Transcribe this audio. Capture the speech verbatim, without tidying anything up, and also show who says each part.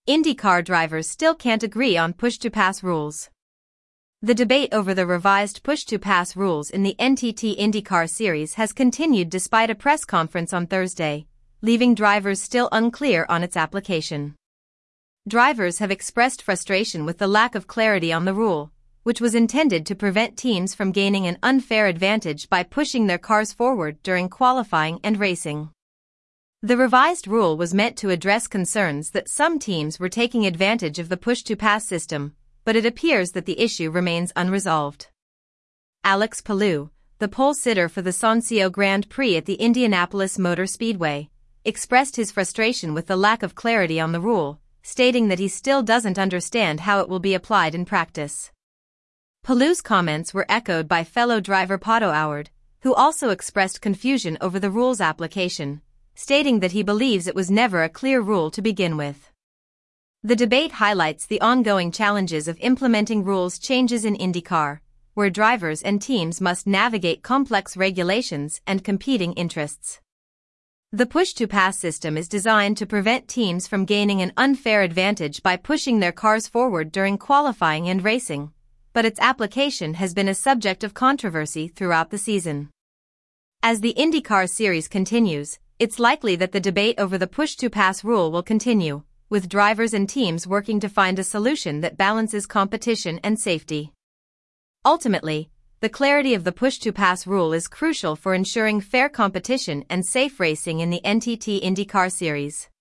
Speaker 1: IndyCar drivers still can't agree on push-to-pass rules. The debate over the revised push-to-pass rules in the N T T IndyCar Series has continued despite a press conference on Thursday, leaving drivers still unclear on its application. Drivers have expressed frustration with the lack of clarity on the rule, which was intended to prevent teams from gaining an unfair advantage by pushing their cars forward during qualifying and racing. The revised rule was meant to address concerns that some teams were taking advantage of the push-to-pass system, but it appears that the issue remains unresolved. Alex Palou, the pole sitter for the Soncio Grand Prix at the Indianapolis Motor Speedway, expressed his frustration with the lack of clarity on the rule, stating that he still doesn't understand how it will be applied in practice. Palou's comments were echoed by fellow driver Pato O'Ward, who also expressed confusion over the rule's application, stating that he believes it was never a clear rule to begin with. The debate highlights the ongoing challenges of implementing rules changes in IndyCar, where drivers and teams must navigate complex regulations and competing interests. The push-to-pass system is designed to prevent teams from gaining an unfair advantage by pushing their cars forward during qualifying and racing, but its application has been a subject of controversy throughout the season. As the IndyCar Series continues, it's likely that the debate over the push-to-pass rule will continue, with drivers and teams working to find a solution that balances competition and safety. Ultimately, the clarity of the push-to-pass rule is crucial for ensuring fair competition and safe racing in the N T T IndyCar Series.